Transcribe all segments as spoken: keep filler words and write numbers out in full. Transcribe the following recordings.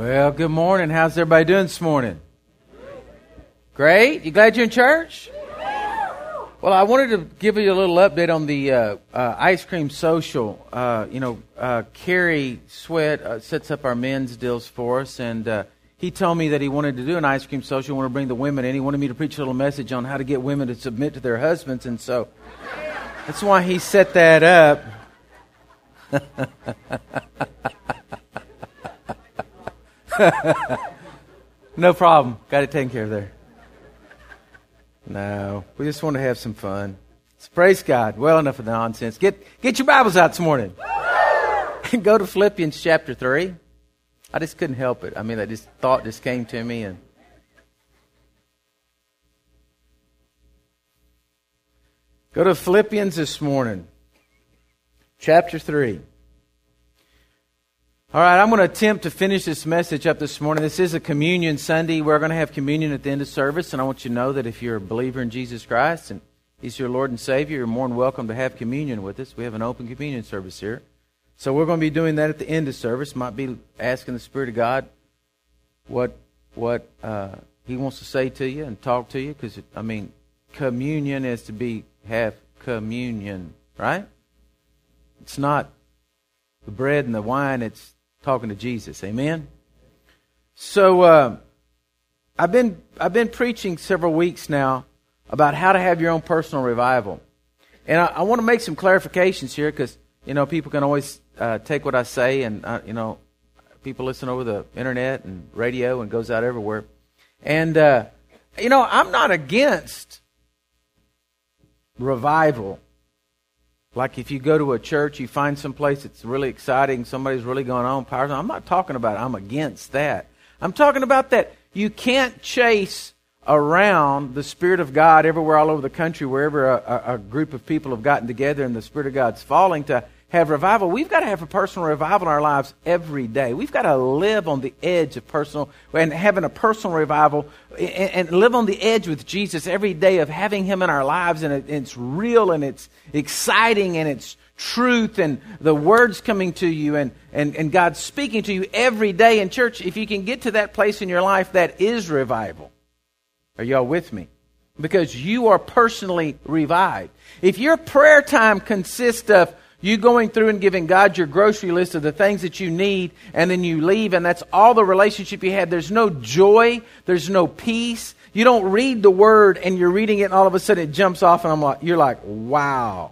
Well, good morning. How's everybody doing this morning? Great. You glad you're in church? Well, I wanted to give you a little update on the uh, uh, ice cream social. Uh, you know, uh, Kerry Sweat uh, sets up our men's deals for us, and uh, he told me that he wanted to do an ice cream social. He wanted to bring the women in. He wanted me to preach a little message on how to get women to submit to their husbands, and so that's why he set that up. No problem. Got it taken care of there. No, we just want to have some fun. So praise God. Well, enough of the nonsense. Get get your Bibles out this morning. And go to Philippians chapter three. I just couldn't help it. I mean, I just thought just came to me. and Go to Philippians this morning. Chapter three. All right, I'm going to attempt to finish this message up this morning. This is a communion Sunday. We're going to have communion at the end of service, and I want you to know that if you're a believer in Jesus Christ and He's your Lord and Savior, you're more than welcome to have communion with us. We have an open communion service here. So we're going to be doing that at the end of service. Might be asking the Spirit of God what what uh, He wants to say to you and talk to you, because, I mean, communion is to be have communion, right? It's not the bread and the wine, it's talking to Jesus. Amen? So, uh, I've been I've been preaching several weeks now about how to have your own personal revival. And I, I want to make some clarifications here, because, you know, people can always uh, take what I say, and, uh, you know, people listen over the internet and radio and goes out everywhere. And, uh, you know, I'm not against revival. Like if you go to a church, you find some place that's really exciting, somebody's really going on, powerful. I'm not talking about it. I'm against that. I'm talking about that you can't chase around the Spirit of God everywhere all over the country, wherever a, a, a group of people have gotten together and the Spirit of God's falling, to have revival. We've got to have a personal revival in our lives every day. We've got to live on the edge of personal, and having a personal revival, and, and live on the edge with Jesus every day of having Him in our lives, and it, it's real, and it's exciting, and it's truth, and the Word's coming to you, and, and, and God's speaking to you every day. In church, if you can get to that place in your life, that is revival. Are y'all with me? Because you are personally revived. If your prayer time consists of you going through and giving God your grocery list of the things that you need, and then you leave, and that's all the relationship you had, there's no joy, there's no peace. You don't read the Word, and you're reading it, and all of a sudden it jumps off, and I'm like, you're like, wow,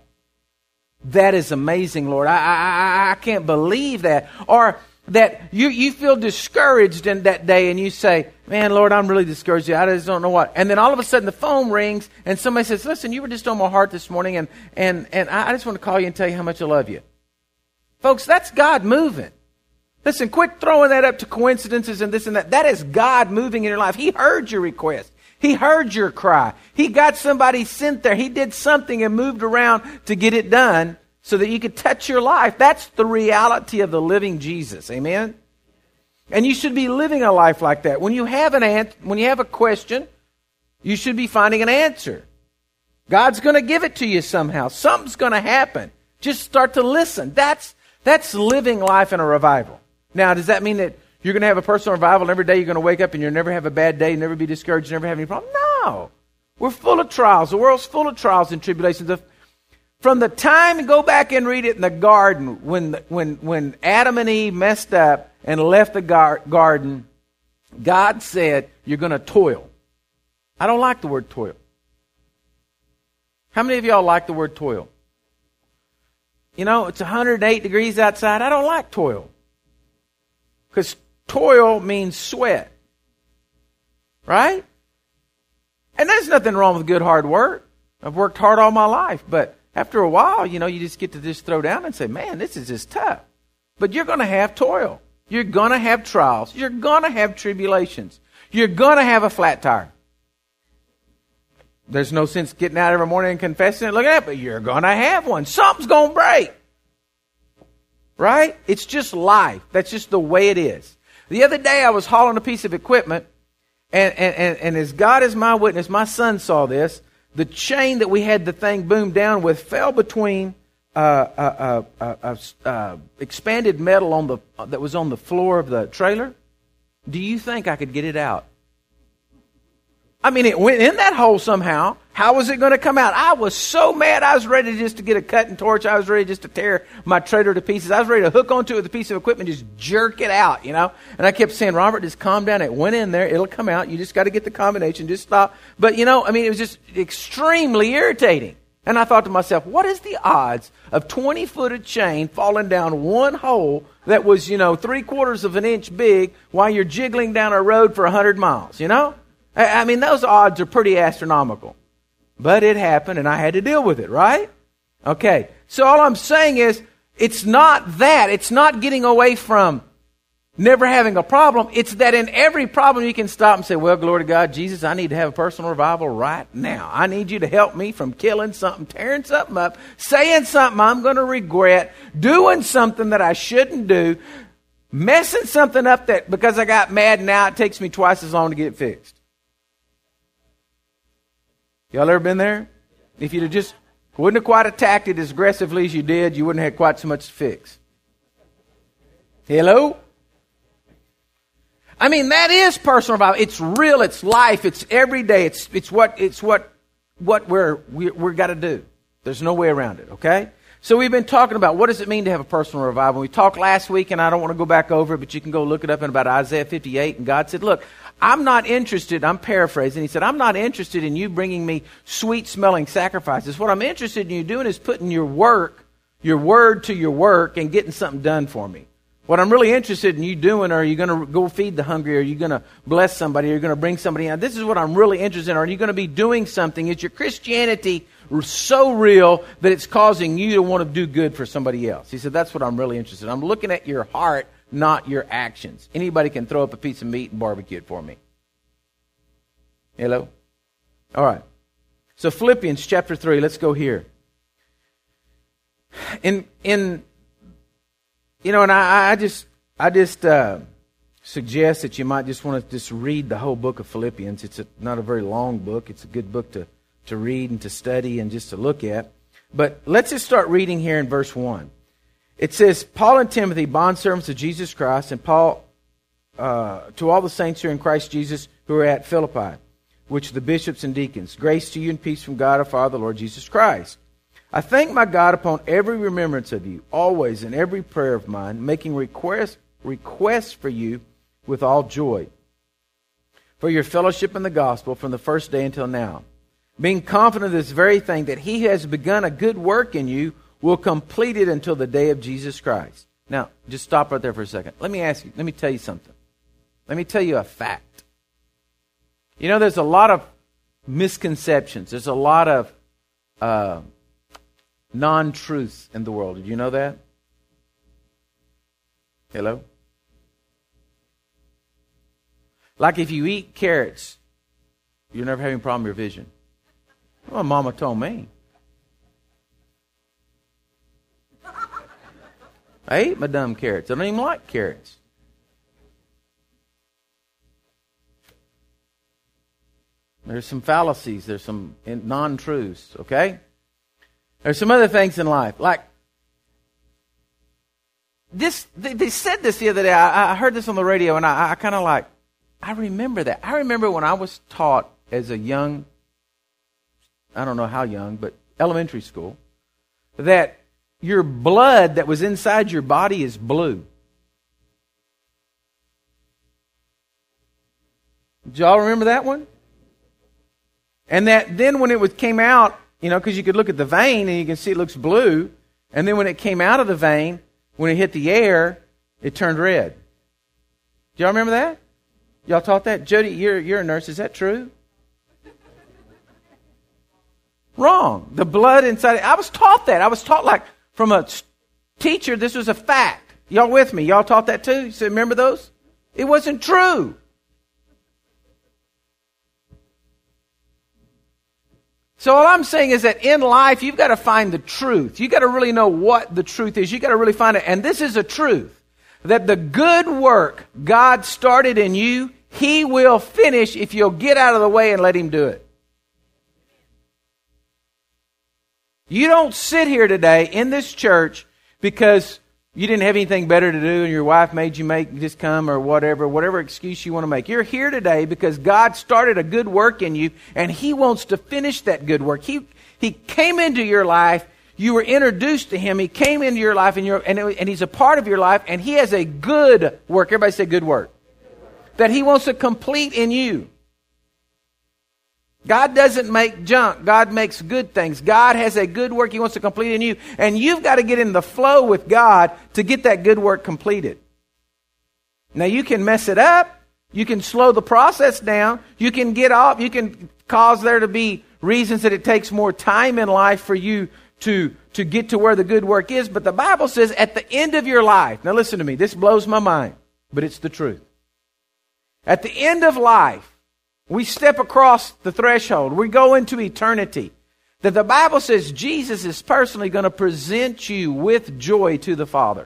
that is amazing, Lord. I I I can't believe that. Or that you, you feel discouraged in that day, and you say, man, Lord, I'm really discouraged. I just don't know what. And then all of a sudden the phone rings, and somebody says, listen, you were just on my heart this morning, and, and, and I just want to call you and tell you how much I love you. Folks, that's God moving. Listen, quit throwing that up to coincidences and this and that. That is God moving in your life. He heard your request. He heard your cry. He got somebody sent there. He did something and moved around to get it done, so that you could touch your life. That's the reality of the living Jesus. Amen? And you should be living a life like that. When you have an ant, when you have a question, you should be finding an answer. God's going to give it to you somehow. Something's going to happen. Just start to listen. That's that's living life in a revival. Now, does that mean that you're going to have a personal revival and every day you're going to wake up and you'll never have a bad day, never be discouraged, never have any problem? No. We're full of trials. The world's full of trials and tribulations. From the time, go back and read it in the garden, when when when Adam and Eve messed up and left the gar- garden, God said, you're going to toil. I don't like the word toil. How many of y'all like the word toil? You know, it's one hundred eight degrees outside. I don't like toil. Because toil means sweat. Right? And there's nothing wrong with good hard work. I've worked hard all my life, but after a while, you know, you just get to just throw down and say, man, this is just tough. But you're going to have toil. You're going to have trials. You're going to have tribulations. You're going to have a flat tire. There's no sense getting out every morning and confessing it. Look at that, but you're going to have one. Something's going to break. Right? It's just life. That's just the way it is. The other day, I was hauling a piece of equipment, and, and, and, and as God is my witness, my son saw this. The chain that we had the thing boomed down with fell between uh, uh, uh, uh, uh, expanded metal on the uh, that was on the floor of the trailer, Do you think I could get it out? I mean, it went in that hole somehow. How was it going to come out? I was so mad. I was ready just to get a cutting torch. I was ready just to tear my trailer to pieces. I was ready to hook onto it with a piece of equipment, just jerk it out, you know. And I kept saying, Robert, just calm down. It went in there. It'll come out. You just got to get the combination. Just stop. But, you know, I mean, it was just extremely irritating. And I thought to myself, what is the odds of twenty foot of chain falling down one hole that was, you know, three quarters of an inch big while you're jiggling down a road for one hundred miles, you know? I mean, those odds are pretty astronomical. But it happened, and I had to deal with it, right? Okay. So all I'm saying is, it's not that. It's not getting away from never having a problem. It's that in every problem you can stop and say, well, glory to God, Jesus, I need to have a personal revival right now. I need you to help me from killing something, tearing something up, saying something I'm going to regret, doing something that I shouldn't do, messing something up that because I got mad now it takes me twice as long to get it fixed. Y'all ever been there? If you'd have just wouldn't have quite attacked it as aggressively as you did, you wouldn't have had quite so much to fix. Hello? I mean, that is personal revival. It's real. It's life. It's every day. It's it's what it's what what we're we, we're got to do. There's no way around it. Okay. So we've been talking about what does it mean to have a personal revival. We talked last week, and I don't want to go back over it, but you can go look it up in about Isaiah fifty-eight. And God said, "Look, I'm not interested." I'm paraphrasing. He said, "I'm not interested in you bringing me sweet-smelling sacrifices. What I'm interested in you doing is putting your work, your word to your work, and getting something done for me. What I'm really interested in you doing, are you going to go feed the hungry? Are you going to bless somebody? Are you going to bring somebody in? This is what I'm really interested in. Are you going to be doing something? Is your Christianity so real that it's causing you to want to do good for somebody else?" He said, "That's what I'm really interested in. I'm looking at your heart, not your actions. Anybody can throw up a piece of meat and barbecue it for me." Hello? All right. So Philippians chapter three, let's go here. In in you know, and I, I just I just uh, suggest that you might just want to just read the whole book of Philippians. It's a, not a very long book. It's a good book to to read and to study and just to look at. But let's just start reading here in verse one. It says, "Paul and Timothy, bondservants of Jesus Christ, and Paul uh, to all the saints who are in Christ Jesus who are at Philippi, which are the bishops and deacons. Grace to you and peace from God our Father, the Lord Jesus Christ. I thank my God upon every remembrance of you, always in every prayer of mine, making request, requests for you with all joy, for your fellowship in the gospel from the first day until now, being confident of this very thing, that he who has begun a good work in you will complete it until the day of Jesus Christ." Now, just stop right there for a second. Let me ask you, let me tell you something. Let me tell you a fact. You know, there's a lot of misconceptions. There's a lot of uh, non-truths in the world. Did you know that? Hello? Like if you eat carrots, you're never having a problem with your vision. Well, Mama told me. I ate my dumb carrots. I don't even like carrots. There's some fallacies. There's some non-truths, okay? There's some other things in life. Like, this. they, they said this the other day. I, I heard this on the radio, and I, I kind of like, I remember that. I remember when I was taught as a young, I don't know how young, but elementary school, that your blood that was inside your body is blue. Did y'all remember that one? And that then when it was, came out, you know, because you could look at the vein and you can see it looks blue. And then when it came out of the vein, when it hit the air, it turned red. Do y'all remember that? Y'all taught that? Jody, you're, you're a nurse. Is that true? Wrong. The blood inside it. I was taught that. I was taught like from a teacher, this was a fact. Y'all with me? Y'all taught that too? You said, remember those? It wasn't true. So all I'm saying is that in life, you've got to find the truth. You've got to really know what the truth is. You've got to really find it. And this is a truth. That the good work God started in you, He will finish if you'll get out of the way and let Him do it. You don't sit here today in this church because You didn't have anything better to do and your wife made you make just come or whatever, whatever excuse you want to make. You're here today because God started a good work in you and He wants to finish that good work. He He came into your life. You were introduced to Him. He came into your life and, you're, and, it, and He's a part of your life and He has a good work. Everybody say good work. That He wants to complete in you. God doesn't make junk. God makes good things. God has a good work He wants to complete in you. And you've got to get in the flow with God to get that good work completed. Now you can mess it up. You can slow the process down. You can get off. You can cause there to be reasons that it takes more time in life for you to, to get to where the good work is. But the Bible says at the end of your life, now listen to me, this blows my mind, but it's the truth. At the end of life, we step across the threshold. We go into eternity. That the Bible says Jesus is personally going to present you with joy to the Father.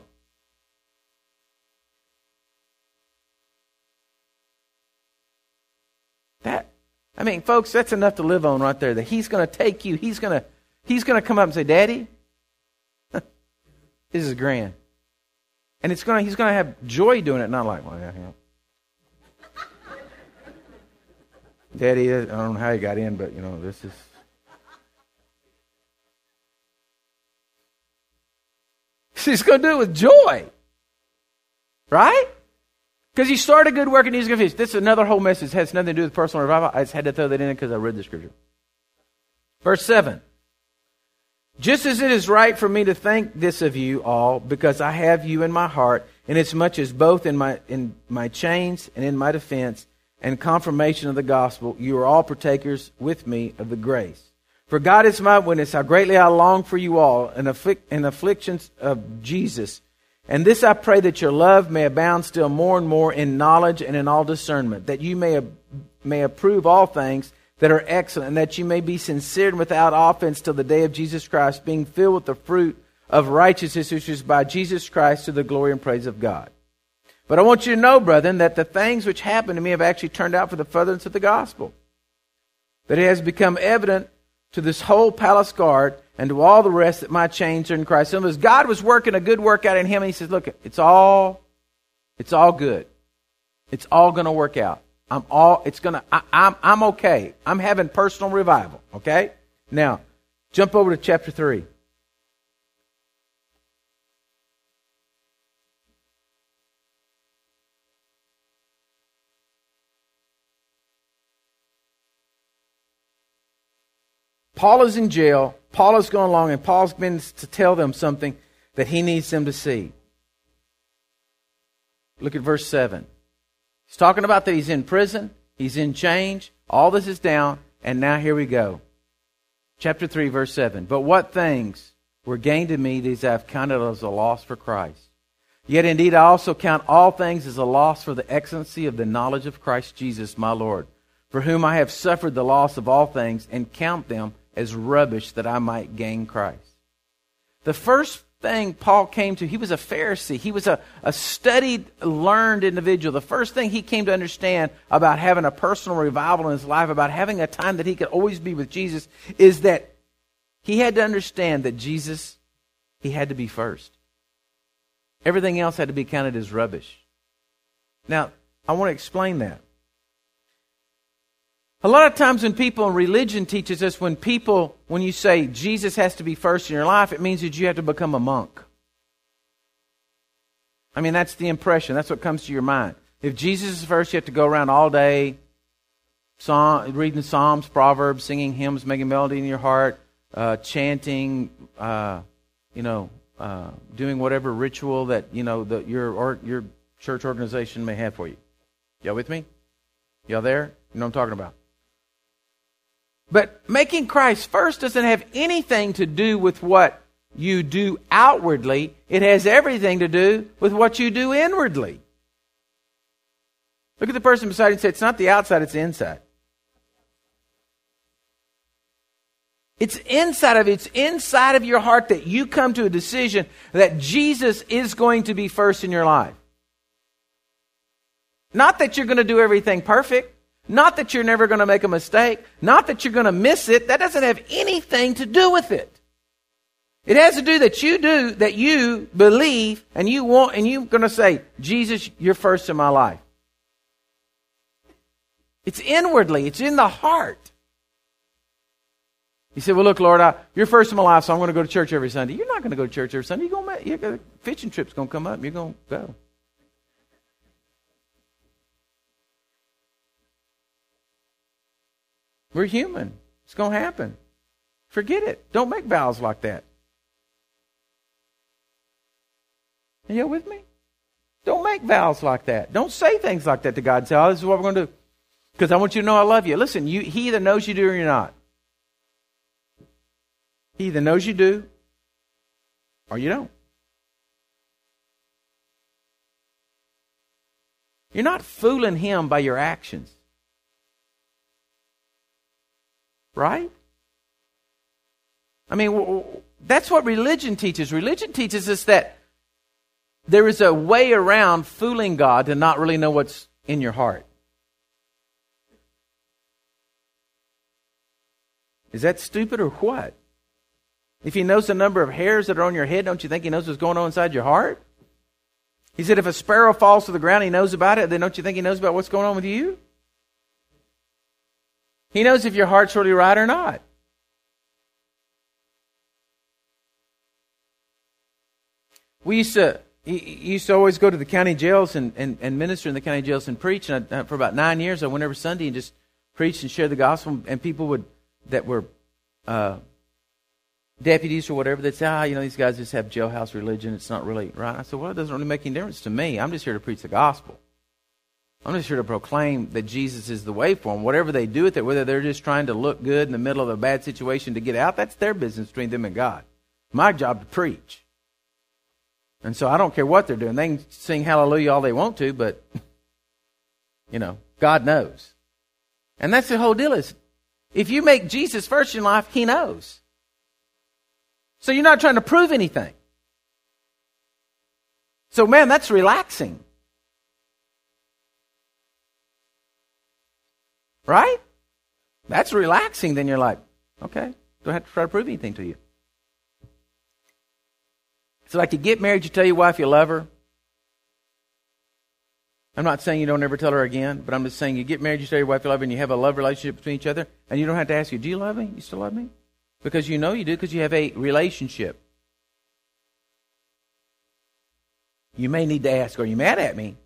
That, I mean, folks, that's enough to live on right there. That He's going to take you. He's going to, He's going to come up and say, Daddy, this is grand. And it's going to, He's going to have joy doing it. Not like, well, yeah, yeah. Daddy, I don't know how you got in, but, you know, this is... He's going to do it with joy. Right? Because He started good work and He's going to finish. This is another whole message. It has nothing to do with personal revival. I just had to throw that in because I read the scripture. Verse seven. Just as it is right for me to think this of you all, because I have you in my heart, inasmuch as both in my in my chains and in my defense and confirmation of the gospel, you are all partakers with me of the grace. For God is my witness, how greatly I long for you all in, afflic- in afflictions of Jesus. And this I pray, that your love may abound still more and more in knowledge and in all discernment, that you may, may approve all things that are excellent, and that you may be sincere and without offense till the day of Jesus Christ, being filled with the fruit of righteousness, which is by Jesus Christ, to the glory and praise of God. But I want you to know, brethren, that the things which happened to me have actually turned out for the furtherance of the gospel. That it has become evident to this whole palace guard and to all the rest that my chains are in Christ. So as God was working a good work out in him, and He says, look, it's all, it's all good. It's all going to work out. I'm all, it's going to, I'm, I'm okay. I'm having personal revival. Okay? Now, jump over to chapter three. Paul is in jail. Paul is going along, and Paul's been to tell them something that he needs them to see. Look at verse seven. He's talking about that he's in prison. He's in chains. All this is down. And now here we go. Chapter three, verse seven. But what things were gained to me, these I have counted as a loss for Christ. Yet indeed I also count all things as a loss for the excellency of the knowledge of Christ Jesus my Lord, for whom I have suffered the loss of all things, and count them as rubbish, that I might gain Christ. The first thing Paul came to, he was a Pharisee. He was a, a studied, learned individual. The first thing he came to understand about having a personal revival in his life, about having a time that he could always be with Jesus, is that he had to understand that Jesus, he had to be first. Everything else had to be counted as rubbish. Now, I want to explain that. A lot of times when people in religion teaches us, when people, when you say Jesus has to be first in your life, it means that you have to become a monk. I mean, that's the impression. That's what comes to your mind. If Jesus is first, you have to go around all day song, reading Psalms, Proverbs, singing hymns, making melody in your heart, uh, chanting, uh, you know, uh, doing whatever ritual that, you know, the, your, or, your church organization may have for you. Y'all with me? Y'all there? You know what I'm talking about. But making Christ first doesn't have anything to do with what you do outwardly. It has everything to do with what you do inwardly. Look at the person beside you and say, it's not the outside, it's the inside. It's inside of it's inside of your heart that you come to a decision that Jesus is going to be first in your life. Not that you're going to do everything perfect. Not that you're never going to make a mistake. Not that you're going to miss it. That doesn't have anything to do with it. It has to do that you do, that you believe, and you want, and you're going to say, Jesus, you're first in my life. It's inwardly. It's in the heart. You say, well, look, Lord, I, you're first in my life, so I'm going to go to church every Sunday. You're not going to go to church every Sunday. You're going to, you're going to, fishing trip's going to come up, and you're going to go. We're human. It's going to happen. Forget it. Don't make vows like that. Are you with me? Don't make vows like that. Don't say things like that to God. Say, oh, this is what we're going to do. Because I want you to know I love you. Listen, you, He either knows you do or you're not. He either knows you do or you don't. You're not fooling Him by your actions. Right? I mean, that's what religion teaches. Religion teaches us that there is a way around fooling God to not really know what's in your heart. Is that stupid or what? If He knows the number of hairs that are on your head, don't you think He knows what's going on inside your heart? He said if a sparrow falls to the ground, He knows about it, then don't you think He knows about what's going on with you? He knows if your heart's really right or not. We used to used to always go to the county jails and, and, and minister in the county jails and preach. And I, for about nine years, I went every Sunday and just preached and shared the gospel. And people would that were uh, deputies or whatever, they'd say, ah, you know, these guys just have jailhouse religion. It's not really right. I said, well, it doesn't really make any difference to me. I'm just here to preach the gospel. I'm just here to proclaim that Jesus is the way for them. Whatever they do with it, whether they're just trying to look good in the middle of a bad situation to get out, that's their business between them and God. My job to preach. And so I don't care what they're doing. They can sing hallelujah all they want to, but, you know, God knows. And that's the whole deal is, if you make Jesus first in life, He knows. So you're not trying to prove anything. So, man, that's relaxing. Right? That's relaxing. Then you're like, okay, don't have to try to prove anything to you. It's like you get married, you tell your wife you love her. I'm not saying you don't ever tell her again, but I'm just saying you get married, you tell your wife you love her, and you have a love relationship between each other, and you don't have to ask you, do you love me? You still love me? Because you know you do, because you have a relationship. You may need to ask, are you mad at me?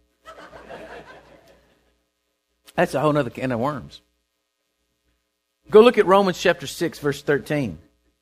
That's a whole other can of worms. Go look at Romans chapter six, verse thirteen.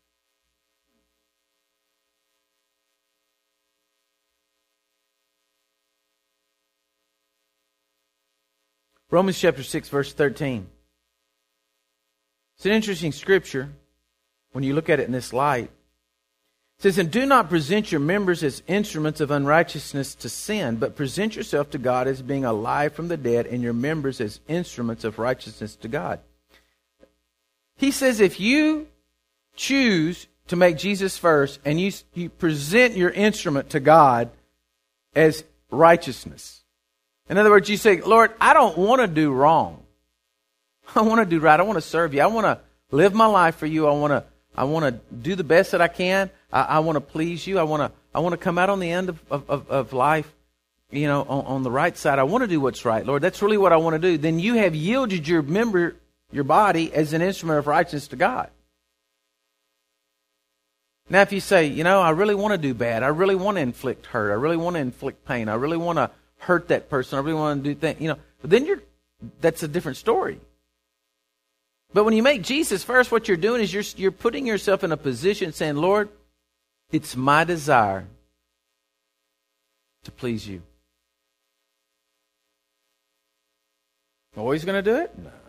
Romans chapter six, verse thirteen. It's an interesting scripture when you look at it in this light. It says, and do not present your members as instruments of unrighteousness to sin, but present yourself to God as being alive from the dead, and your members as instruments of righteousness to God. He says if you choose to make Jesus first, and you, you present your instrument to God as righteousness. In other words, you say, Lord, I don't want to do wrong. I want to do right. I want to serve you. I want to live my life for you. I want to I want to do the best that I can. I, I want to please you. I want to I want to come out on the end of, of, of life, you know, on, on the right side. I want to do what's right, Lord. That's really what I want to do. Then you have yielded your member, your body, as an instrument of righteousness to God. Now, if you say, you know, I really want to do bad. I really want to inflict hurt. I really want to inflict pain. I really want to hurt that person. I really want to do things, you know. But then you're, that's a different story. But when you make Jesus first, what you're doing is you're you're putting yourself in a position saying, Lord, it's my desire to please you. Am I always going to do it? No.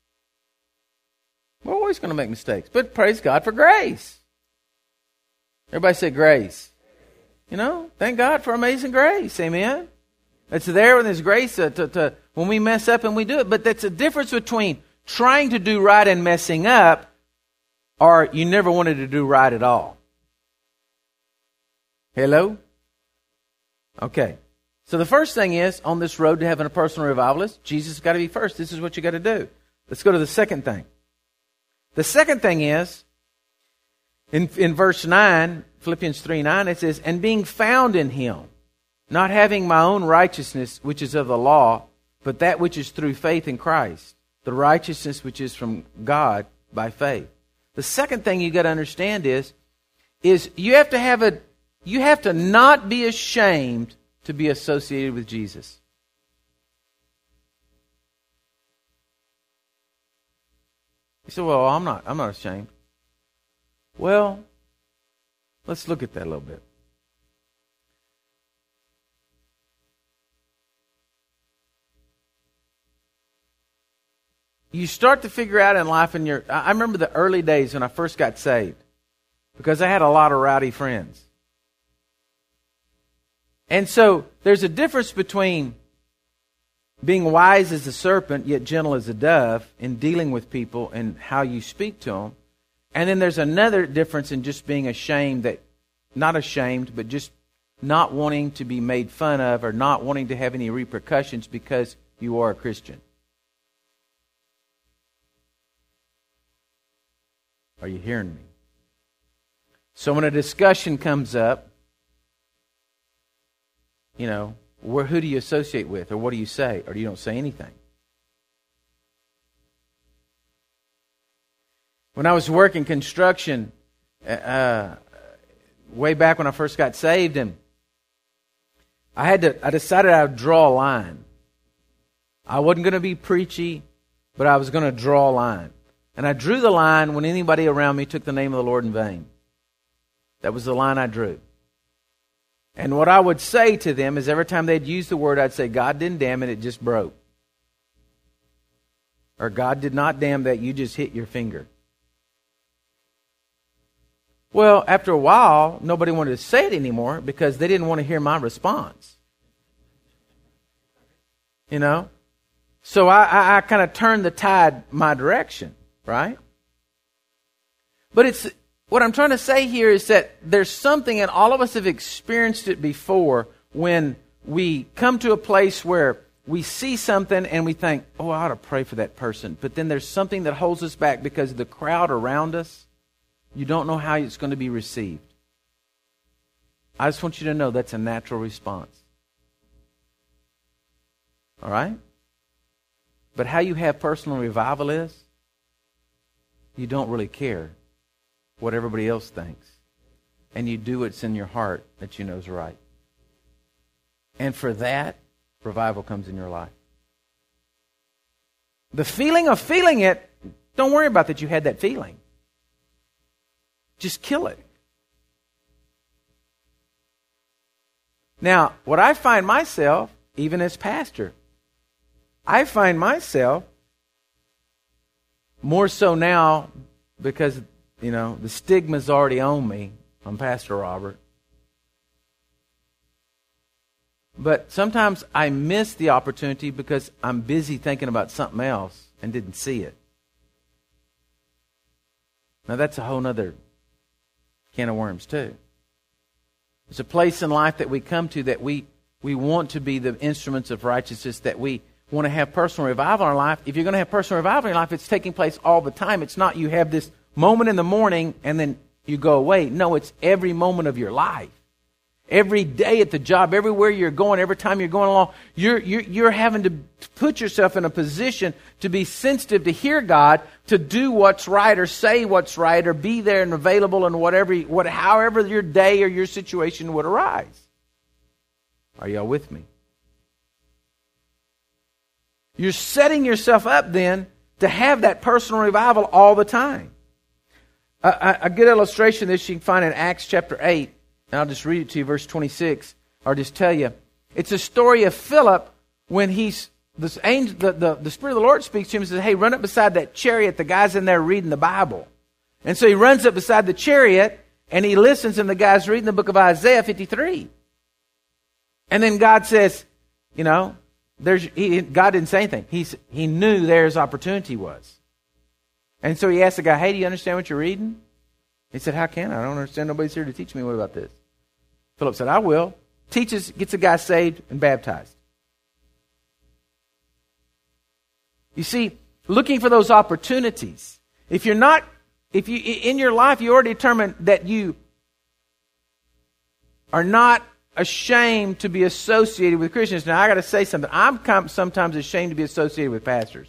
We're always going to make mistakes. But praise God for grace. Everybody say grace. You know, thank God for amazing grace. Amen. It's there when there's grace to, to, to when we mess up and we do it. But that's a difference between trying to do right and messing up, or you never wanted to do right at all. Hello? Okay. So the first thing is, on this road to having a personal revivalist, Jesus has got to be first. This is what you got to do. Let's go to the second thing. The second thing is, In, in verse nine, Philippians three nine, it says, and being found in him, not having my own righteousness, which is of the law, but that which is through faith in Christ, the righteousness which is from God by faith. The second thing you got to understand is, is you have to have a, you have to not be ashamed to be associated with Jesus. You say, well, I'm not, I'm not ashamed. Well, let's look at that a little bit. You start to figure out in life, in your, I remember the early days when I first got saved, because I had a lot of rowdy friends. And so there's a difference between being wise as a serpent, yet gentle as a dove, in dealing with people and how you speak to them. And then there's another difference in just being ashamed, that not ashamed, but just not wanting to be made fun of or not wanting to have any repercussions because you are a Christian. Are you hearing me? So when a discussion comes up, you know, where, who do you associate with, or what do you say, or you don't say anything? When I was working construction, uh, way back when I first got saved, and I had to, I decided I would draw a line. I wasn't going to be preachy, but I was going to draw a line. And I drew the line when anybody around me took the name of the Lord in vain. That was the line I drew. And what I would say to them is every time they'd use the word, I'd say, God didn't damn it, it just broke. Or God did not damn that, you just hit your finger. Well, after a while, nobody wanted to say it anymore because they didn't want to hear my response. You know? So I, I, I kind of turned the tide my direction, right? But it's what I'm trying to say here is that there's something, and all of us have experienced it before, when we come to a place where we see something and we think, oh, I ought to pray for that person. But then there's something that holds us back because of the crowd around us. You don't know how it's going to be received. I just want you to know that's a natural response. All right? But how you have personal revival is, you don't really care what everybody else thinks. And you do what's in your heart that you know is right. And for that, revival comes in your life. The feeling of feeling it, don't worry about that you had that feeling. Just kill it. Now, what I find myself, even as pastor, I find myself more so now because, you know, the stigma's already on me. I'm Pastor Robert. But sometimes I miss the opportunity because I'm busy thinking about something else and didn't see it. Now that's a whole other can of worms too. There's a place in life that we come to that we, we want to be the instruments of righteousness, that we want to have personal revival in our life. If you're going to have personal revival in your life, it's taking place all the time. It's not you have this moment in the morning and then you go away. No, it's every moment of your life. Every day at the job, everywhere you're going, every time you're going along, you're, you're, you're having to put yourself in a position to be sensitive to hear God, to do what's right or say what's right or be there and available in whatever, what, however your day or your situation would arise. Are y'all with me? You're setting yourself up then to have that personal revival all the time. A, a, a good illustration of this you can find in Acts chapter eight. And I'll just read it to you, verse twenty-six, or just tell you. It's a story of Philip when he's, this angel, the, the, the Spirit of the Lord speaks to him and says, hey, run up beside that chariot. The guy's in there reading the Bible. And so he runs up beside the chariot and he listens, and the guy's reading the book of Isaiah fifty-three. And then God says, you know, there's he, God didn't say anything. He's, he knew there his opportunity was. And so he asked the guy, hey, do you understand what you're reading? He said, how can I? I don't understand. Nobody's here to teach me. What about this? Philip said, I will. Teaches, gets the guy saved and baptized. You see, looking for those opportunities. If you're not if you in your life you already determined that you are not ashamed to be associated with Christians. Now I got to say something. I'm sometimes ashamed to be associated with pastors.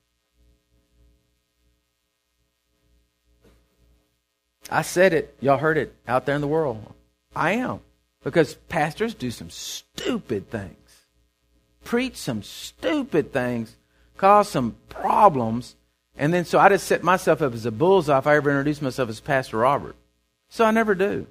I said it. Y'all heard it out there in the world. I am. Because pastors do some stupid things. Preach some stupid things. Cause some problems. And then so I just set myself up as a bullseye if I ever introduce myself as Pastor Robert. So I never do.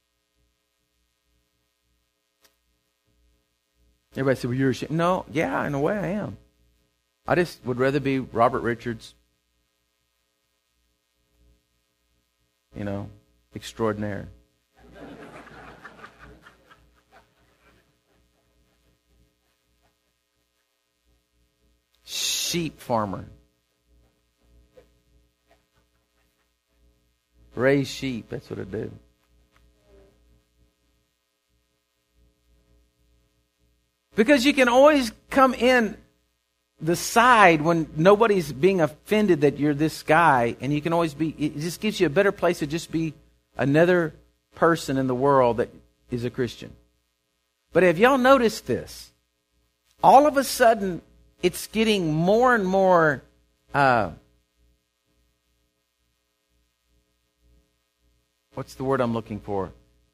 Everybody said, well, you're ashamed. No, yeah, in a way I am. I just would rather be Robert Richards. You know, extraordinaire. Sheep farmer. Raise sheep, that's what I do. Because you can always come in the side when nobody's being offended that you're this guy, and you can always be, it just gives you a better place to just be another person in the world that is a Christian. But have y'all noticed this? All of a sudden, it's getting more and more uh, what's the word I'm looking for?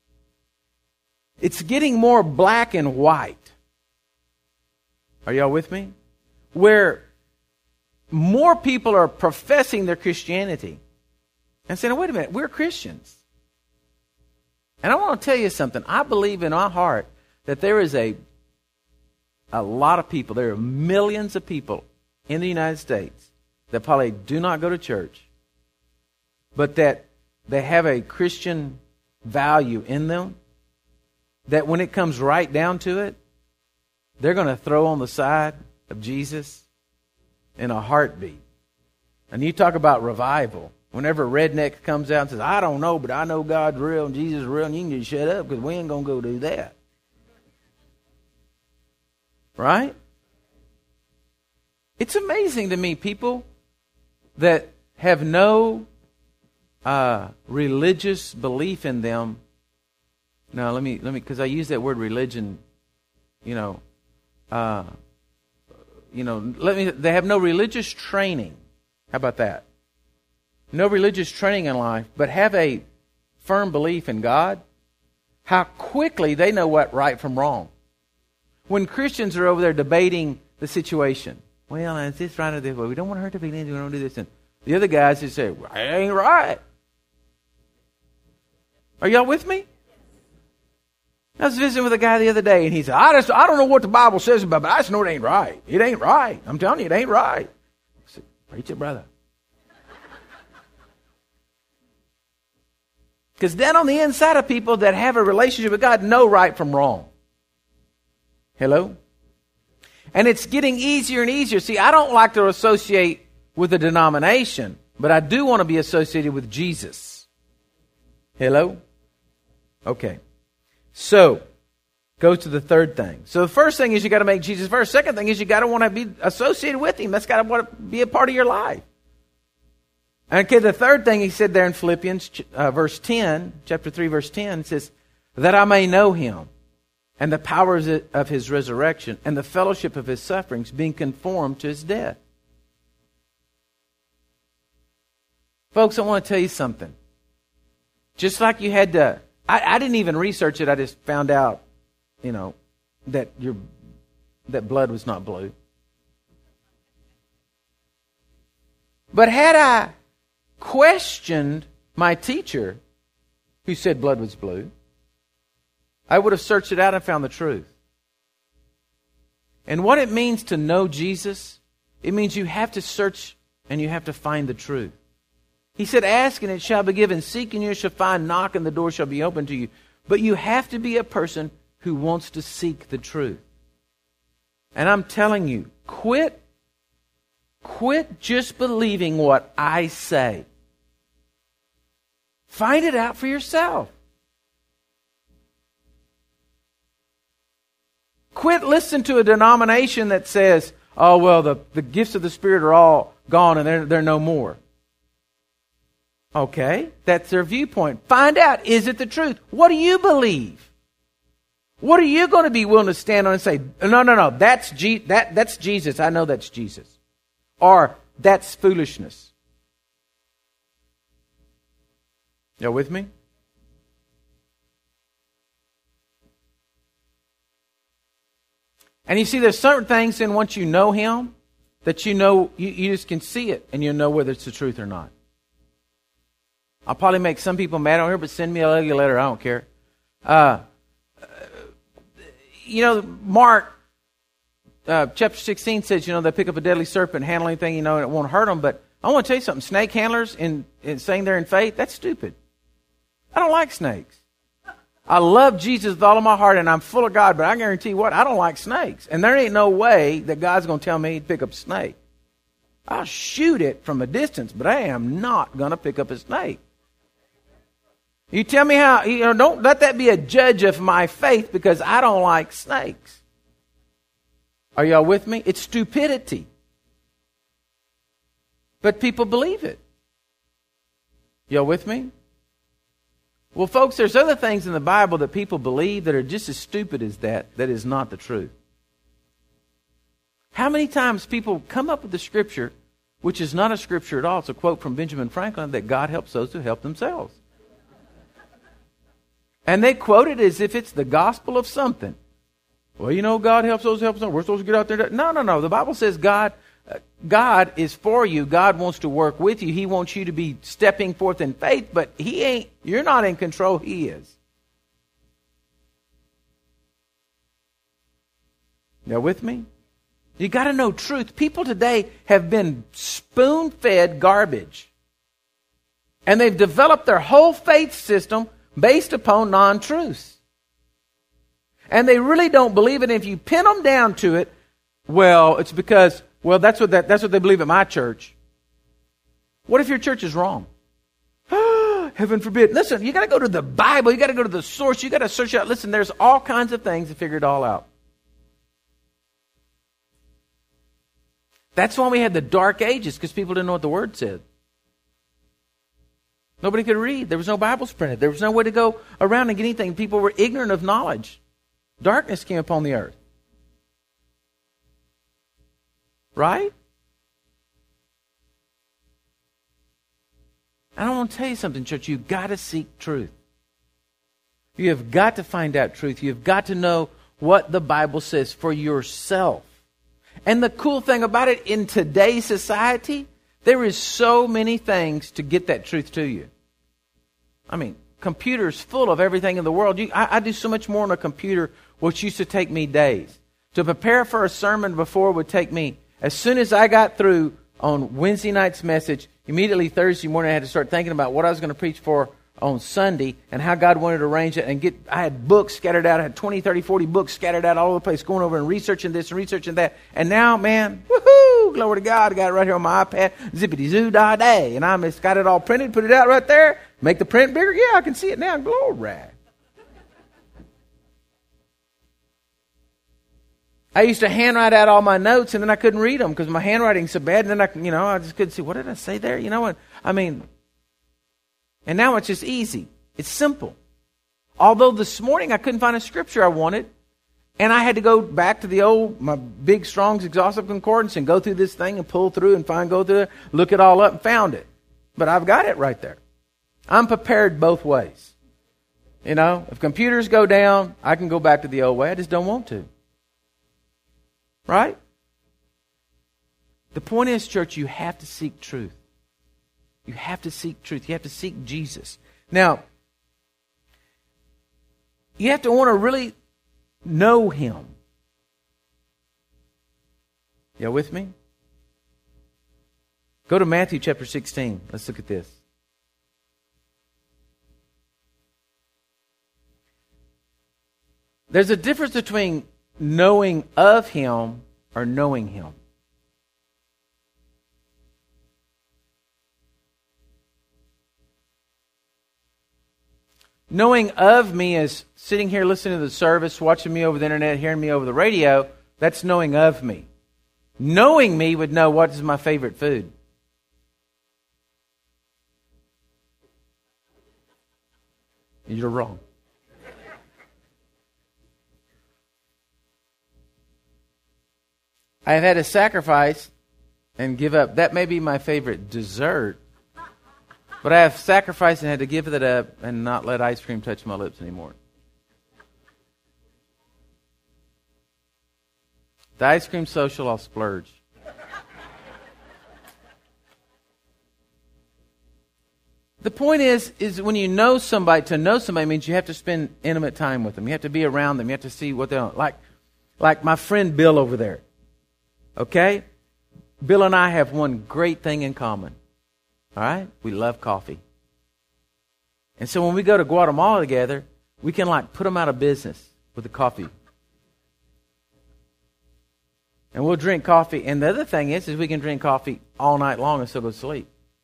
It's getting more black and white. Are y'all with me? Where more people are professing their Christianity and saying, oh, wait a minute, we're Christians. And I want to tell you something. I believe in my heart that there is a a lot of people, there are millions of people in the United States that probably do not go to church, but that they have a Christian value in them, that when it comes right down to it, they're going to throw on the side of Jesus in a heartbeat. And you talk about revival. Whenever a redneck comes out and says, I don't know, but I know God's real and Jesus is real, and you can just shut up because we ain't going to go do that. Right? It's amazing to me, people that have no uh, religious belief in them. Now, let me, let me, because I use that word religion, you know, uh, you know, let me, they have no religious training. How about that? No religious training in life, but have a firm belief in God. How quickly they know what right from wrong. When Christians are over there debating the situation, well, is this right or this way? We don't want to hurt the feelings. We don't do this. And the other guys just say, well, it ain't right. Are y'all with me? I was visiting with a guy the other day, and he said, I just I don't know what the Bible says about it, but I just know it ain't right. It ain't right. I'm telling you, it ain't right. I said, preach it, brother. Because then on the inside of people that have a relationship with God know right from wrong. Hello? And it's getting easier and easier. See, I don't like to associate with a denomination, but I do want to be associated with Jesus. Hello? Okay. So, go to the third thing. So the first thing is you got to make Jesus first. Second thing is you got to want to be associated with Him. That's got to want to be a part of your life. Okay, the third thing he said there in Philippians uh, verse ten, chapter three, verse ten, says, that I may know Him and the powers of His resurrection and the fellowship of His sufferings, being conformed to His death. Folks, I want to tell you something. Just like you had to, I, I didn't even research it. I just found out, you know, that your that blood was not blue. But had I questioned my teacher who said blood was blue, I would have searched it out and found the truth. And what it means to know Jesus, it means you have to search and you have to find the truth. He said, ask and it shall be given, seek and you shall find, knock and the door shall be opened to you. But you have to be a person who wants to seek the truth. And I'm telling you, quit, quit just believing what I say. Find it out for yourself. Quit listening to a denomination that says, oh, well, the, the gifts of the Spirit are all gone and they're, they're no more. Okay, that's their viewpoint. Find out, is it the truth? What do you believe? What are you going to be willing to stand on and say, no, no, no, that's, Je- that, that's Jesus. I know that's Jesus. Or, that's foolishness. Y'all with me? And you see, there's certain things in once you know Him, that you know, you, you just can see it, and you'll know whether it's the truth or not. I'll probably make some people mad on here, but send me a letter. I don't care. Uh, you know, Mark uh, chapter sixteen says, you know, they pick up a deadly serpent, handle anything, you know, and it won't hurt them. But I want to tell you something. Snake handlers in, in saying they're in faith, that's stupid. I don't like snakes. I love Jesus with all of my heart, and I'm full of God, but I guarantee you what, I don't like snakes. And there ain't no way that God's going to tell me to pick up a snake. I'll shoot it from a distance, but I am not going to pick up a snake. You tell me how, you know, don't let that be a judge of my faith because I don't like snakes. Are y'all with me? It's stupidity. But people believe it. Y'all with me? Well, folks, there's other things in the Bible that people believe that are just as stupid as that, that is not the truth. How many times people come up with the scripture, which is not a scripture at all, it's a quote from Benjamin Franklin, that God helps those who help themselves. And they quote it as if it's the gospel of something. Well, you know, God helps those who help themselves. We're supposed to get out there. No, no, no. The Bible says God uh, God is for you. God wants to work with you. He wants you to be stepping forth in faith, but He ain't, you're not in control. He is. Y'all with me? You got to know truth. People today have been spoon-fed garbage. And they've developed their whole faith system based upon non-truths. And they really don't believe it. And if you pin them down to it, well, it's because, well, that's what that, that's what they believe at my church. What if your church is wrong? Heaven forbid. Listen, you got to go to the Bible. You got to go to the source. You got to search out. Listen, there's all kinds of things to figure it all out. That's why we had the dark ages, because people didn't know what the Word said. Nobody could read. There was no Bibles printed. There was no way to go around and get anything. People were ignorant of knowledge. Darkness came upon the earth. Right? I want to tell you something, church. You've got to seek truth. You have got to find out truth. You've got to know what the Bible says for yourself. And the cool thing about it, in today's society, there is so many things to get that truth to you. I mean, computers full of everything in the world. You, I, I do so much more on a computer, which used to take me days. To prepare for a sermon before would take me, as soon as I got through on Wednesday night's message, immediately Thursday morning I had to start thinking about what I was going to preach for on Sunday and how God wanted to arrange it. And get, I had books scattered out. I had twenty, thirty, forty books scattered out all over the place, going over and researching this and researching that. And now, man, woohoo, glory to God, I got it right here on my iPad, zippity-zoo-da-day. And I just got it all printed, put it out right there, make the print bigger. Yeah, I can see it now. Glory. I used to handwrite out all my notes, and then I couldn't read them because my handwriting's so bad. And then I, you know, I just couldn't see, what did I say there? You know what? I mean, and now it's just easy. It's simple. Although this morning I couldn't find a scripture I wanted, and I had to go back to the old, my big Strong's Exhaustive Concordance and go through this thing and pull through and find, go through it, look it all up and found it. But I've got it right there. I'm prepared both ways. You know, if computers go down, I can go back to the old way. I just don't want to. Right? The point is, church, you have to seek truth. You have to seek truth. You have to seek Jesus. Now, you have to want to really know Him. Y'all with me? Go to Matthew chapter sixteen. Let's look at this. There's a difference between knowing of Him or knowing Him. Knowing of me is sitting here listening to the service, watching me over the internet, hearing me over the radio. That's knowing of me. Knowing me would know what is my favorite food. You're wrong. I have had to sacrifice and give up. That may be my favorite dessert. But I have sacrificed and had to give that up and not let ice cream touch my lips anymore. The ice cream social, I'll splurge. The point is, is when you know somebody, to know somebody means you have to spend intimate time with them. You have to be around them. You have to see what they're like. Like my friend Bill over there. Okay? Bill and I have one great thing in common. All right? We love coffee. And so when we go to Guatemala together, we can like put them out of business with the coffee. And we'll drink coffee. And the other thing is, is we can drink coffee all night long and still go to sleep.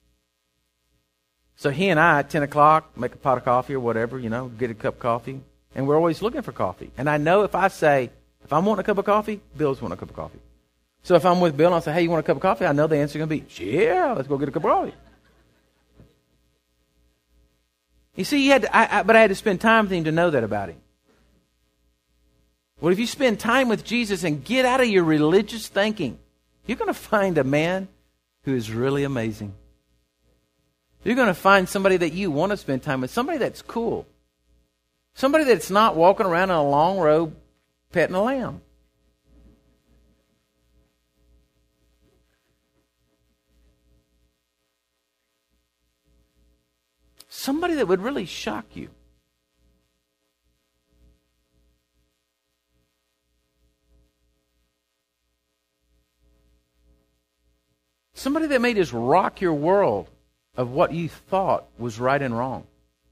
So he and I, at ten o'clock, make a pot of coffee or whatever, you know, get a cup of coffee. And we're always looking for coffee. And I know if I say, if I'm wanting a cup of coffee, Bill's wanting a cup of coffee. So if I'm with Bill and I say, hey, you want a cup of coffee? I know the answer is going to be, yeah, let's go get a cup of coffee. You see, you had to, I, I, but I had to spend time with him to know that about him. Well, if you spend time with Jesus and get out of your religious thinking, you're going to find a man who is really amazing. You're going to find somebody that you want to spend time with, somebody that's cool. Somebody that's not walking around in a long robe petting a lamb. Somebody that would really shock you. Somebody that may just rock your world of what you thought was right and wrong.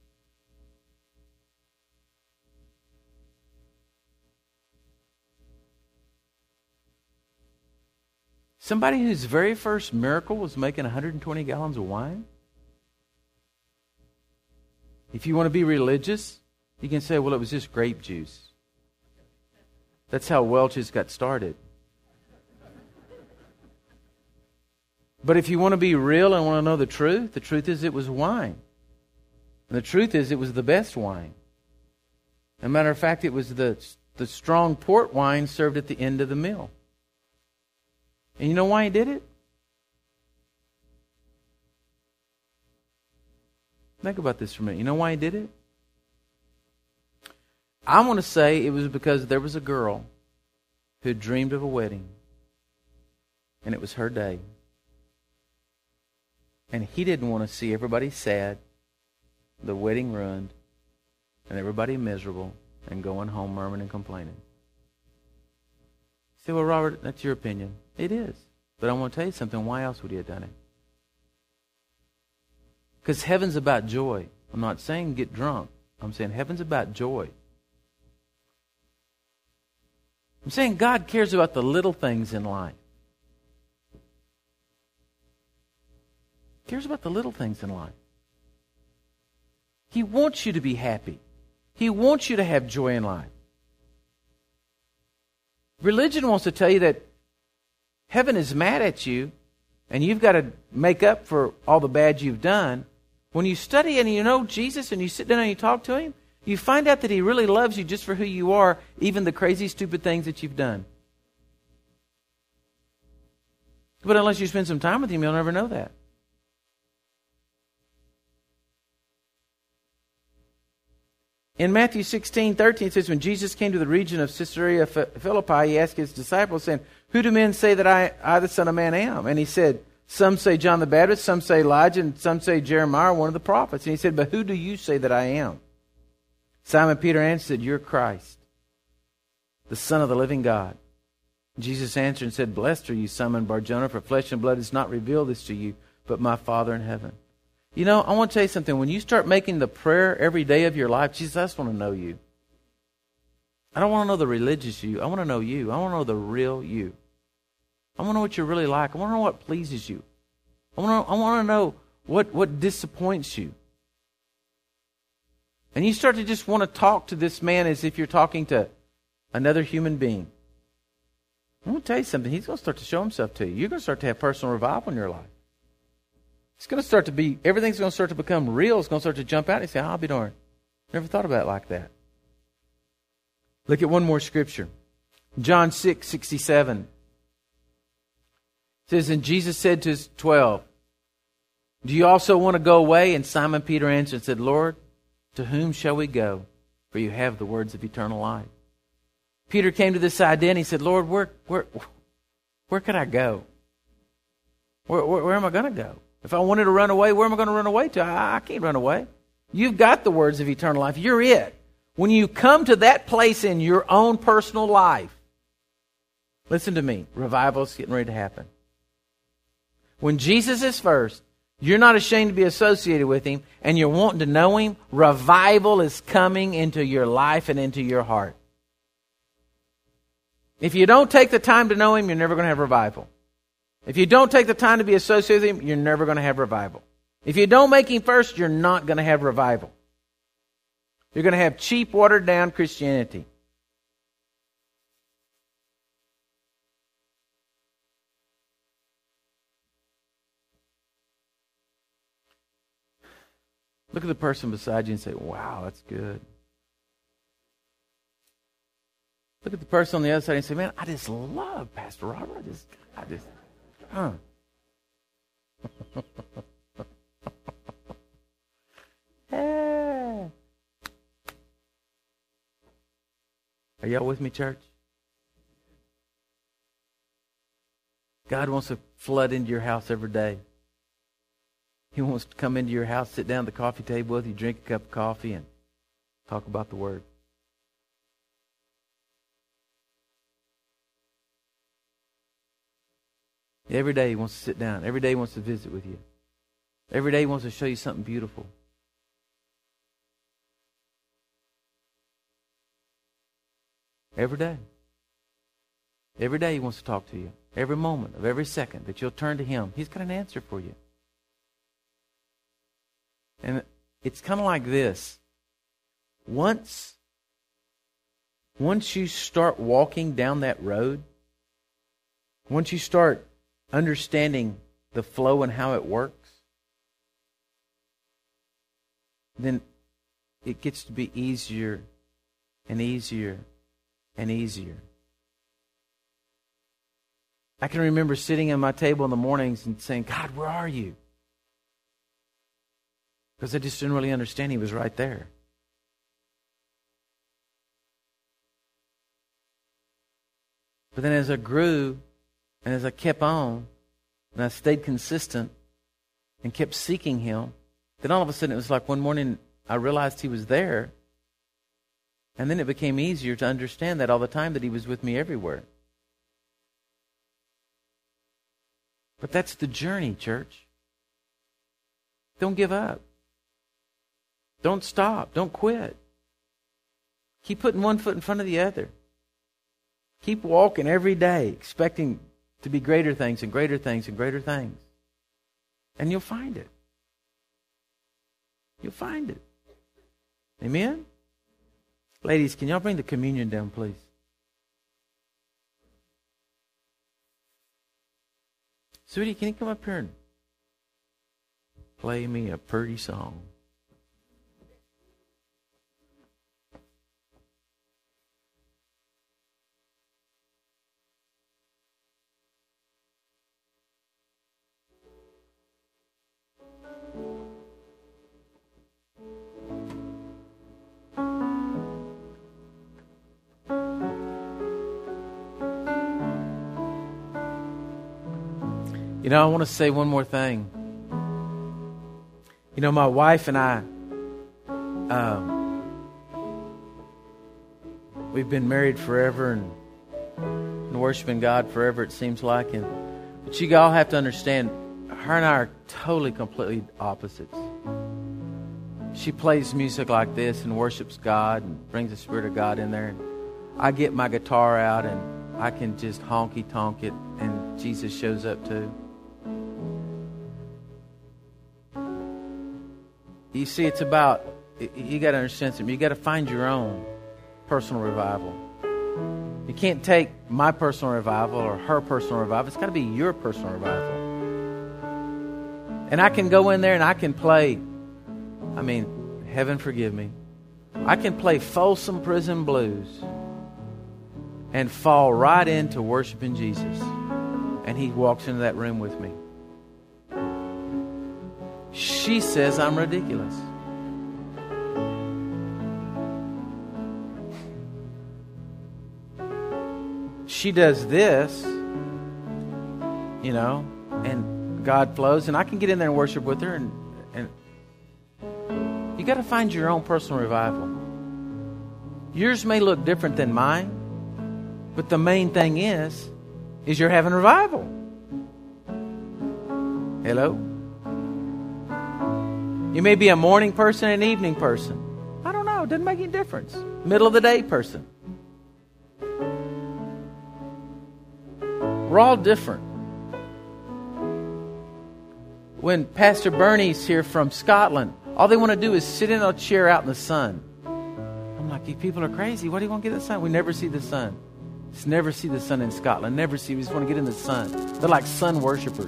Somebody whose very first miracle was making one hundred twenty gallons of wine. If you want to be religious, you can say, well, it was just grape juice. That's how Welch's got started. But if you want to be real and want to know the truth, the truth is it was wine. And the truth is it was the best wine. As a matter of fact, it was the, the strong port wine served at the end of the meal. And you know why he did it? Think about this for a minute. You know why he did it? I want to say it was because there was a girl who dreamed of a wedding. And it was her day. And he didn't want to see everybody sad, the wedding ruined, and everybody miserable, and going home murmuring and complaining. You say, well, Robert, that's your opinion. It is. But I want to tell you something. Why else would he have done it? Because heaven's about joy. I'm not saying get drunk. I'm saying heaven's about joy. I'm saying God cares about the little things in life. He cares about the little things in life. He wants you to be happy. He wants you to have joy in life. Religion wants to tell you that heaven is mad at you and you've got to make up for all the bad you've done. When you study and you know Jesus and you sit down and you talk to Him, you find out that He really loves you just for who you are, even the crazy, stupid things that you've done. But unless you spend some time with Him, you'll never know that. In Matthew sixteen thirteen, it says, when Jesus came to the region of Caesarea Philippi, He asked His disciples, saying, who do men say that I, I, the Son of Man, am? And He said, some say John the Baptist, some say Elijah, and some say Jeremiah, one of the prophets. And He said, but who do you say that I am? Simon Peter answered, you're Christ, the Son of the living God. Jesus answered and said, blessed are you, Simon Bar-Jonah, for flesh and blood has not revealed this to you, but my Father in heaven. You know, I want to tell you something. When you start making the prayer every day of your life, Jesus, I just want to know you. I don't want to know the religious you. I want to know you. I want to know the real you. I want to know what you're really like. I want to know what pleases you. I want to, I want to know what, what disappoints you. And you start to just want to talk to this man as if you're talking to another human being. I'm going to tell you something. He's going to start to show Himself to you. You're going to start to have personal revival in your life. It's going to start to be, everything's going to start to become real. It's going to start to jump out and say, I'll be darned. Never thought about it like that. Look at one more scripture. John six sixty-seven. It says, and Jesus said to his twelve, do you also want to go away? And Simon Peter answered and said, Lord, to whom shall we go? For you have the words of eternal life. Peter came to this idea and he said, Lord, where where where could I go? Where, where, where am I going to go? If I wanted to run away, where am I going to run away to? I, I can't run away. You've got the words of eternal life. You're it. When you come to that place in your own personal life, listen to me, revival is getting ready to happen. When Jesus is first, you're not ashamed to be associated with Him, and you're wanting to know Him, revival is coming into your life and into your heart. If you don't take the time to know Him, you're never going to have revival. If you don't take the time to be associated with Him, you're never going to have revival. If you don't make Him first, you're not going to have revival. You're going to have cheap, watered-down Christianity. Look at the person beside you and say, wow, that's good. Look at the person on the other side and say, man, I just love Pastor Robert. I just, I just, huh. Yeah. Are y'all with me, church? God wants to flood into your house every day. He wants to come into your house, sit down at the coffee table with you, drink a cup of coffee, and talk about the Word. Every day He wants to sit down. Every day He wants to visit with you. Every day He wants to show you something beautiful. Every day. Every day He wants to talk to you. Every moment of every second that you'll turn to Him, He's got an answer for you. And it's kind of like this. Once, once you start walking down that road, once you start understanding the flow and how it works, then it gets to be easier and easier and easier. I can remember sitting at my table in the mornings and saying, God, where are you? Because I just didn't really understand He was right there. But then as I grew and as I kept on and I stayed consistent and kept seeking Him, then all of a sudden it was like one morning I realized He was there. And then it became easier to understand that all the time that He was with me everywhere. But that's the journey, church. Don't give up. Don't stop. Don't quit. Keep putting one foot in front of the other. Keep walking every day, expecting to be greater things and greater things and greater things. And you'll find it. You'll find it. Amen? Ladies, can y'all bring the communion down, please? Sweetie, can you come up here and play me a pretty song? You know, I want to say one more thing. You know, my wife and I, um, we've been married forever and, and worshiping God forever, it seems like. And but you all have to understand, her and I are totally, completely opposites. She plays music like this and worships God and brings the Spirit of God in there. And I get my guitar out and I can just honky-tonk it and Jesus shows up too. You see, it's about, you got to understand something. You got to find your own personal revival. You can't take my personal revival or her personal revival. It's got to be your personal revival. And I can go in there and I can play, I mean, heaven forgive me, I can play Folsom Prison Blues and fall right into worshiping Jesus. And He walks into that room with me. She says I'm ridiculous. She does this, you know, and God flows, and I can get in there and worship with her. And, and you got to find your own personal revival. Yours may look different than mine, but the main thing is, is you're having revival. Hello? You may be a morning person and an evening person. I don't know. It doesn't make any difference. Middle of the day person. We're all different. When Pastor Bernie's here from Scotland, all they want to do is sit in a chair out in the sun. I'm like, you people are crazy. What do you want to get in the sun? We never see the sun. Just never see the sun in Scotland. Never see. We just want to get in the sun. They're like sun worshipers.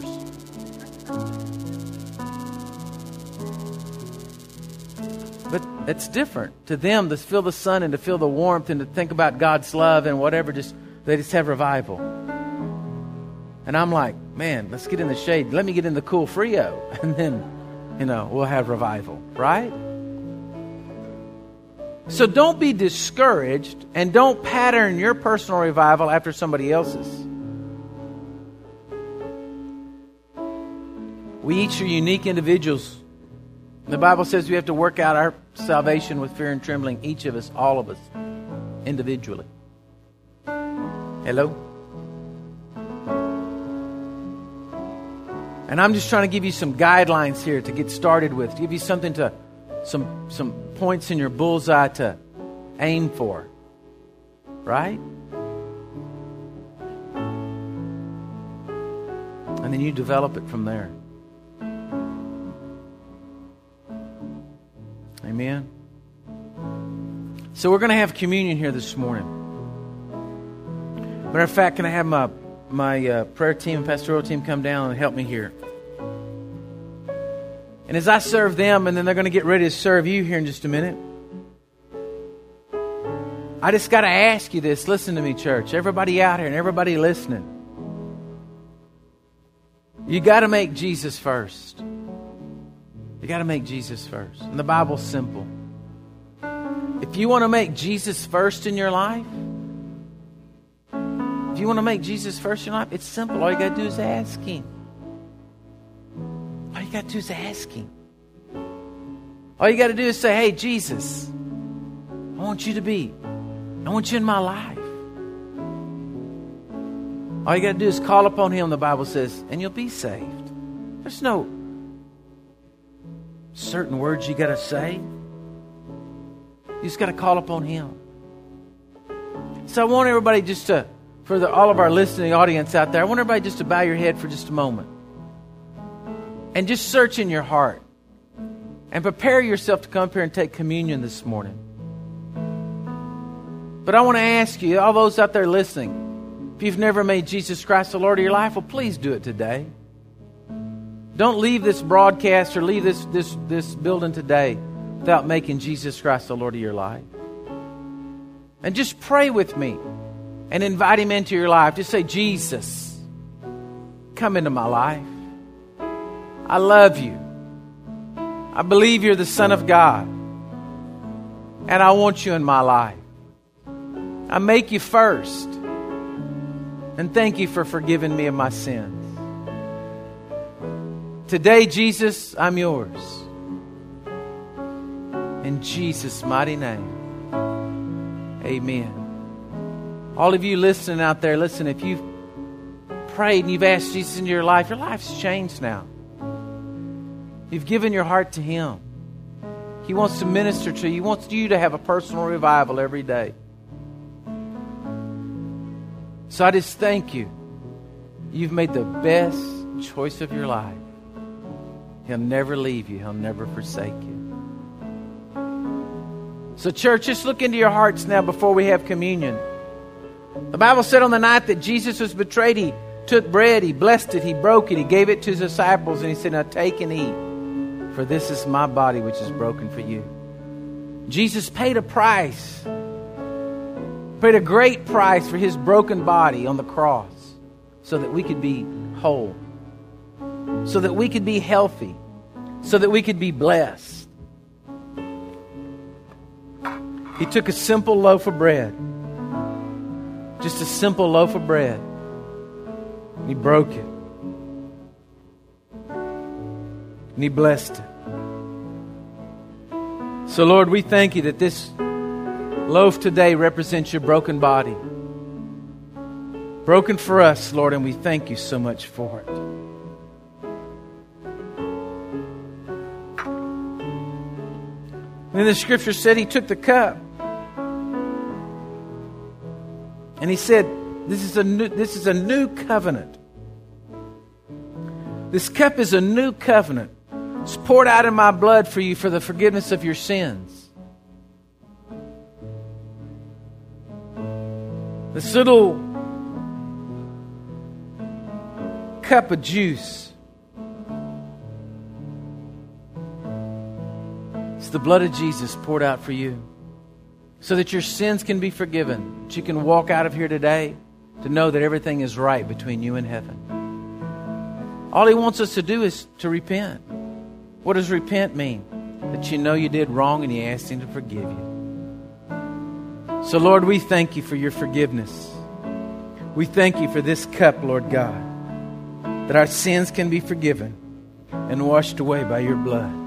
But it's different. To them, to feel the sun and to feel the warmth and to think about God's love and whatever, just they just have revival. And I'm like, man, let's get in the shade. Let me get in the cool Frio. And then, you know, we'll have revival, right? So don't be discouraged and don't pattern your personal revival after somebody else's. We each are unique individuals. The Bible says we have to work out our salvation with fear and trembling. Each of us, all of us, individually. Hello? And I'm just trying to give you some guidelines here to get started with. To give you something to, some some points in your bullseye to aim for. Right? And then you develop it from there. Amen? So we're going to have communion here this morning. Matter of fact, can I have my... my uh, prayer team and pastoral team come down and help me here. And as I serve them, and then they're going to get ready to serve you here in just a minute, I just got to ask you this. Listen to me, church. Everybody out here and everybody listening. You got to make Jesus first. You got to make Jesus first. And the Bible's simple. If you want to make Jesus first in your life, if you want to make Jesus first in your life, it's simple. All you got to do is ask Him. All you got to do is ask Him. All you got to do is say, hey, Jesus, I want you to be. I want you in my life. All you got to do is call upon Him, the Bible says, and you'll be saved. There's no certain words you got to say. You just got to call upon Him. So I want everybody just to, for the, all of our listening audience out there, I want everybody just to bow your head for just a moment. And just search in your heart. And prepare yourself to come up here and take communion this morning. But I want to ask you, all those out there listening, if you've never made Jesus Christ the Lord of your life, well, please do it today. Don't leave this broadcast or leave this, this, this building today without making Jesus Christ the Lord of your life. And just pray with me. And invite Him into your life. Just say, Jesus, come into my life. I love you. I believe you're the Son of God. And I want you in my life. I make you first. And thank you for forgiving me of my sins. Today, Jesus, I'm yours. In Jesus' mighty name. Amen. All of you listening out there, listen, if you've prayed and you've asked Jesus into your life, your life's changed now. You've given your heart to Him. He wants to minister to you. He wants you to have a personal revival every day. So I just thank you. You've made the best choice of your life. He'll never leave you. He'll never forsake you. So church, just look into your hearts now before we have communion. The Bible said on the night that Jesus was betrayed, He took bread, He blessed it, He broke it, He gave it to His disciples, and He said, now take and eat, for this is my body which is broken for you. Jesus paid a price. Paid a great price for His broken body on the cross so that we could be whole, so that we could be healthy, so that we could be blessed. He took a simple loaf of bread, just a simple loaf of bread, and He broke it, and He blessed it. So Lord, we thank You that this loaf today represents Your broken body. Broken for us, Lord, and we thank You so much for it. And then the scripture said He took the cup. And He said, this is a new, this is a new covenant. This cup is a new covenant. It's poured out in My blood for you for the forgiveness of your sins. This little cup of juice, it's the blood of Jesus poured out for you so that your sins can be forgiven, that you can walk out of here today to know that everything is right between you and heaven. All He wants us to do is to repent. What does repent mean? That you know you did wrong and you asked Him to forgive you. So Lord, we thank You for Your forgiveness. We thank You for this cup, Lord God, that our sins can be forgiven and washed away by Your blood.